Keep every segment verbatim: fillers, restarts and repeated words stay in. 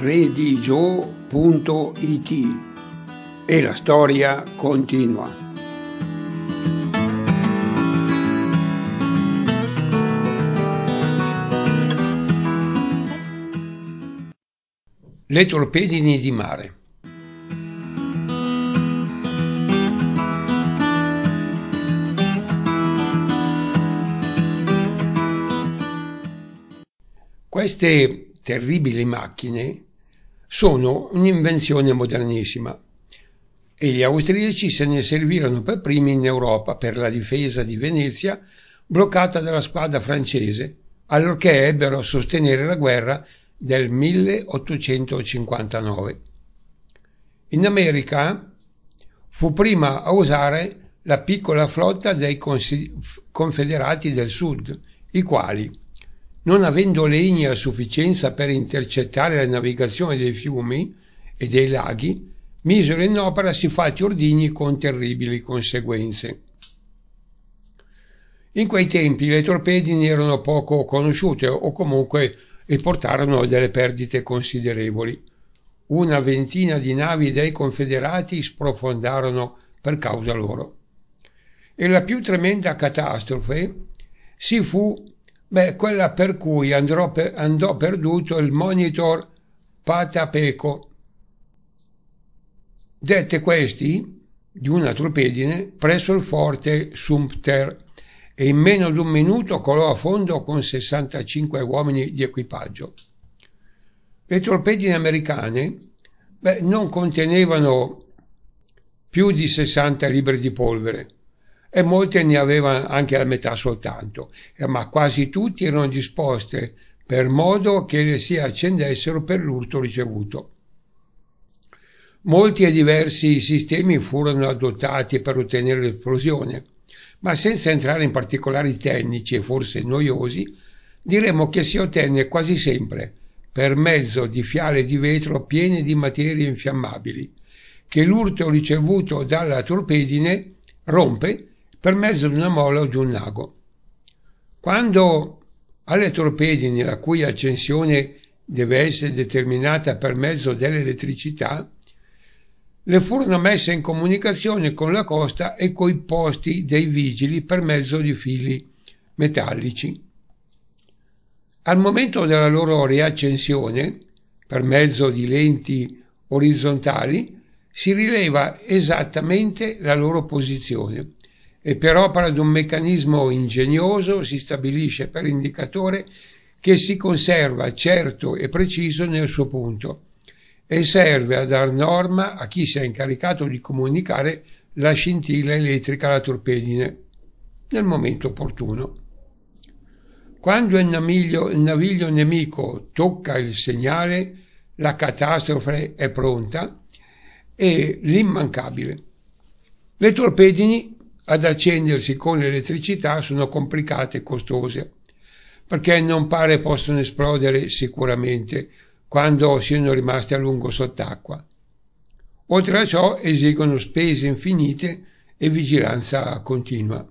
redigio punto it e la storia continua. Le torpedini di mare. Queste terribili macchine sono un'invenzione modernissima e gli austriaci se ne servirono per primi in Europa per la difesa di Venezia, bloccata dalla squadra francese, allorché ebbero a sostenere la guerra del milleottocentocinquantanove. In America fu prima a usare la piccola flotta dei Confederati del Sud, i quali, non avendo legni a sufficienza per intercettare la navigazione dei fiumi e dei laghi, misero in opera siffatti ordigni con terribili conseguenze. In quei tempi le torpedini erano poco conosciute o comunque e portarono delle perdite considerevoli. Una ventina di navi dei Confederati sprofondarono per causa loro. E la più tremenda catastrofe si fu Beh, quella per cui andrò, per, andò perduto il monitor Patapeco. Dette questi di una torpedine presso il forte Sumter e in meno di un minuto colò a fondo con sessantacinque uomini di equipaggio. Le torpedine americane beh, non contenevano più di sessanta libbre di polvere, e molte ne avevano anche la metà soltanto, ma quasi tutti erano disposte per modo che le si accendessero per l'urto ricevuto. Molti e diversi sistemi furono adottati per ottenere l'esplosione, ma senza entrare in particolari tecnici e forse noiosi, diremo che si ottenne quasi sempre per mezzo di fiale di vetro piene di materie infiammabili, che l'urto ricevuto dalla torpedine rompe per mezzo di una molla o di un lago. Quando alle torpedini, la cui accensione deve essere determinata per mezzo dell'elettricità, le furono messe in comunicazione con la costa e coi posti dei vigili per mezzo di fili metallici. Al momento della loro riaccensione, per mezzo di lenti orizzontali, si rileva esattamente la loro posizione e per opera di un meccanismo ingegnoso si stabilisce per indicatore che si conserva certo e preciso nel suo punto e serve a dar norma a chi si è incaricato di comunicare la scintilla elettrica alla torpedine nel momento opportuno. Quando il naviglio, il naviglio nemico tocca il segnale, la catastrofe è pronta e l'immancabile. Le torpedini ad accendersi con l'elettricità sono complicate e costose, perché non pare possano esplodere sicuramente quando siano rimaste a lungo sott'acqua. Oltre a ciò esigono spese infinite e vigilanza continua.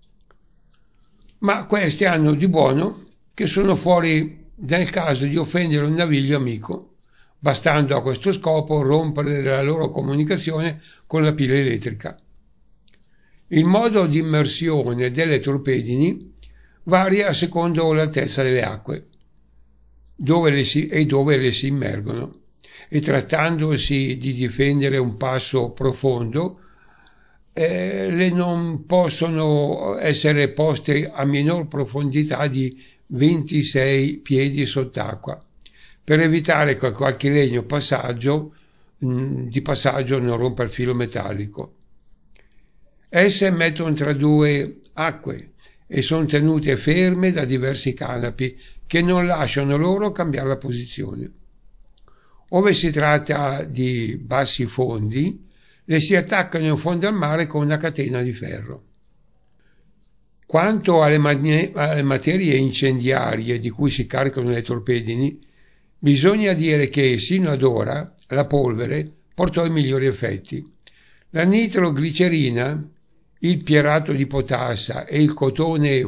Ma queste hanno di buono che sono fuori nel caso di offendere un naviglio amico, bastando a questo scopo rompere la loro comunicazione con la pila elettrica. Il modo di immersione delle torpedini varia secondo l'altezza delle acque dove le si, e dove le si immergono, e trattandosi di difendere un passo profondo, eh, le non possono essere poste a minor profondità di ventisei piedi sott'acqua, per evitare che qualche legno passaggio, mh, di passaggio non rompa il filo metallico. Esse mettono tra due acque e sono tenute ferme da diversi canapi che non lasciano loro cambiare la posizione. Ove si tratta di bassi fondi, le si attaccano in fondo al mare con una catena di ferro. Quanto alle, manie- alle materie incendiarie di cui si caricano le torpedini, bisogna dire che sino ad ora la polvere portò i migliori effetti. La nitroglicerina, il pierato di potassa e il cotone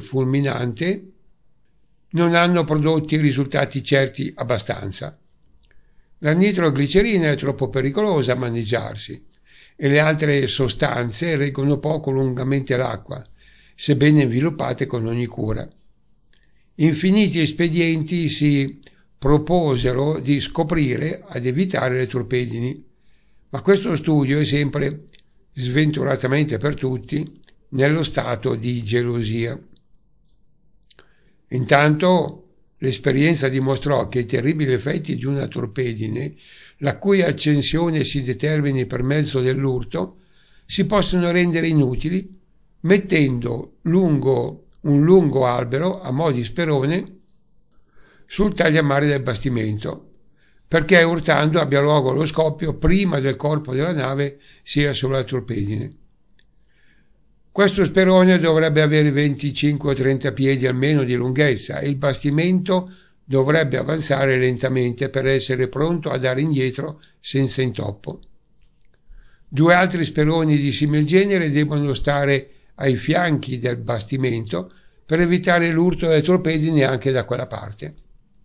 fulminante non hanno prodotti risultati certi abbastanza. La nitroglicerina è troppo pericolosa a maneggiarsi e le altre sostanze reggono poco lungamente l'acqua, sebbene sviluppate con ogni cura. Infiniti espedienti si proposero di scoprire ad evitare le torpedini, ma questo studio è sempre, sventuratamente per tutti, nello stato di gelosia. Intanto l'esperienza dimostrò che i terribili effetti di una torpedine, la cui accensione si determini per mezzo dell'urto, si possono rendere inutili mettendo lungo un lungo albero a mo' di sperone sul tagliamare del bastimento, perché urtando abbia luogo lo scoppio prima del corpo della nave sia sulla torpedine. Questo sperone dovrebbe avere venticinque o trenta piedi almeno di lunghezza e il bastimento dovrebbe avanzare lentamente per essere pronto a dare indietro senza intoppo. Due altri speroni di simil genere devono stare ai fianchi del bastimento per evitare l'urto delle torpedini anche da quella parte.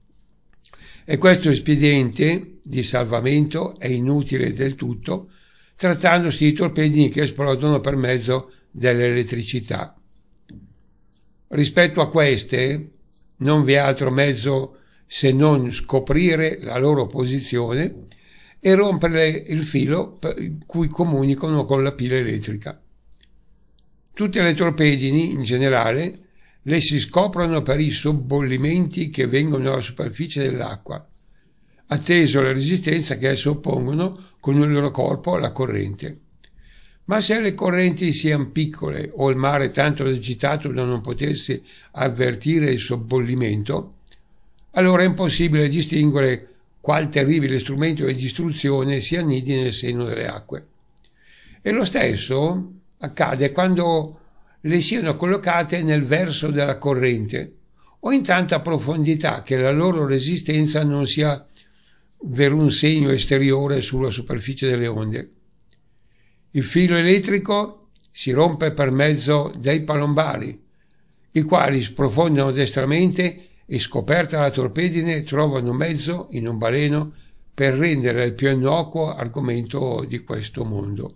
E questo espediente di salvamento è inutile del tutto, trattandosi di torpedini che esplodono per mezzo dell'elettricità. Rispetto a queste non vi è altro mezzo se non scoprire la loro posizione e rompere il filo cui comunicano con la pila elettrica. Tutte le torpedini, in generale, le si scoprono per i sobbollimenti che vengono alla superficie dell'acqua, atteso la resistenza che esse oppongono con il loro corpo alla corrente. Ma se le correnti siano piccole o il mare tanto agitato da non potersi avvertire il sobbollimento, allora è impossibile distinguere qual terribile strumento di distruzione si annidi nel seno delle acque. E lo stesso accade quando le siano collocate nel verso della corrente o in tanta profondità che la loro resistenza non sia per un segno esteriore sulla superficie delle onde. Il filo elettrico si rompe per mezzo dei palombari, i quali sprofondano destramente e, scoperta la torpedine, trovano mezzo in un baleno per rendere il più innocuo argomento di questo mondo.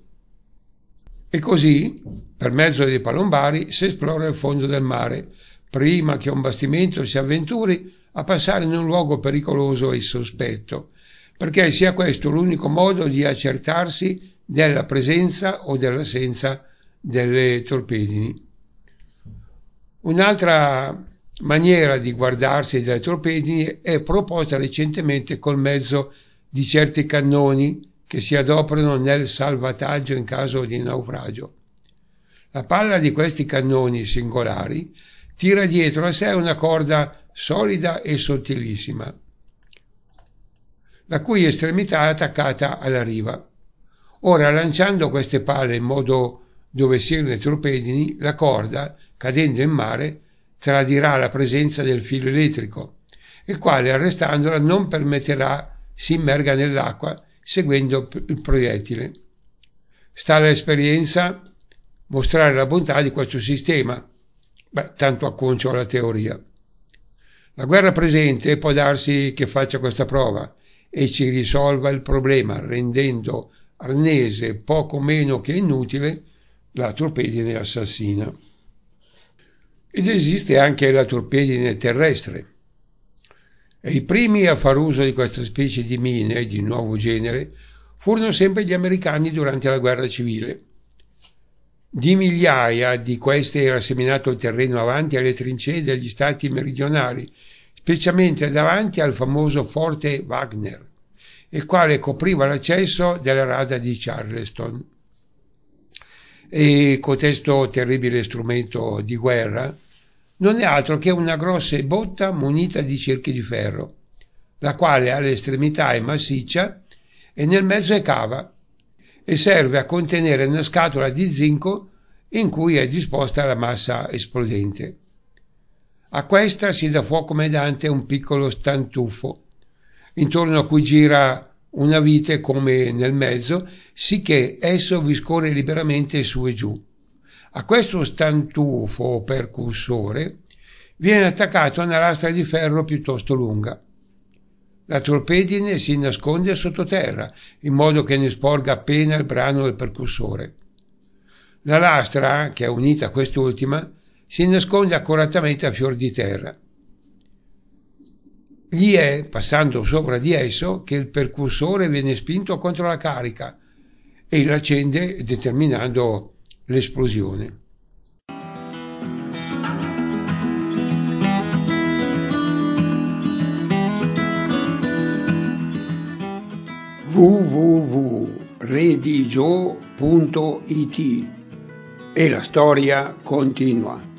E così, per mezzo dei palombari, si esplora il fondo del mare, prima che un bastimento si avventuri a passare in un luogo pericoloso e sospetto, perché sia questo l'unico modo di accertarsi della presenza o dell'assenza delle torpedini. Un'altra maniera di guardarsi dalle torpedini è proposta recentemente col mezzo di certi cannoni che si adoperano nel salvataggio in caso di naufragio. La palla di questi cannoni singolari tira dietro a sé una corda solida e sottilissima, la cui estremità è attaccata alla riva. Ora, lanciando queste palle in modo dove siano le torpedini, la corda, cadendo in mare, tradirà la presenza del filo elettrico, il quale, arrestandola, non permetterà si immerga nell'acqua seguendo il proiettile. Sta all'esperienza mostrare la bontà di questo sistema. Beh, tanto acconcio alla teoria. La guerra presente può darsi che faccia questa prova e ci risolva il problema, rendendo arnese poco meno che inutile la torpedine assassina. Ed esiste anche la torpedine terrestre. E i primi a far uso di questa specie di mine di nuovo genere furono sempre gli americani durante la guerra civile. Di migliaia di queste era seminato il terreno avanti alle trincee degli stati meridionali, specialmente davanti al famoso forte Wagner, il quale copriva l'accesso della rada di Charleston. E cotesto terribile strumento di guerra non è altro che una grossa botta munita di cerchi di ferro, la quale all'estremità è massiccia e nel mezzo è cava e serve a contenere una scatola di zinco in cui è disposta la massa esplodente. A questa si dà fuoco mediante un piccolo stantufo, intorno a cui gira una vite come nel mezzo, sicché esso vi scorre liberamente su e giù. A questo stantufo o percussore viene attaccata una lastra di ferro piuttosto lunga. La torpedine si nasconde sottoterra, in modo che ne sporga appena il brano del percussore. La lastra, che è unita a quest'ultima, si nasconde accuratamente a fior di terra. Gli è, passando sopra di esso, che il percussore viene spinto contro la carica e l'accende determinando l'esplosione. w w w punto redigio punto it e la storia continua.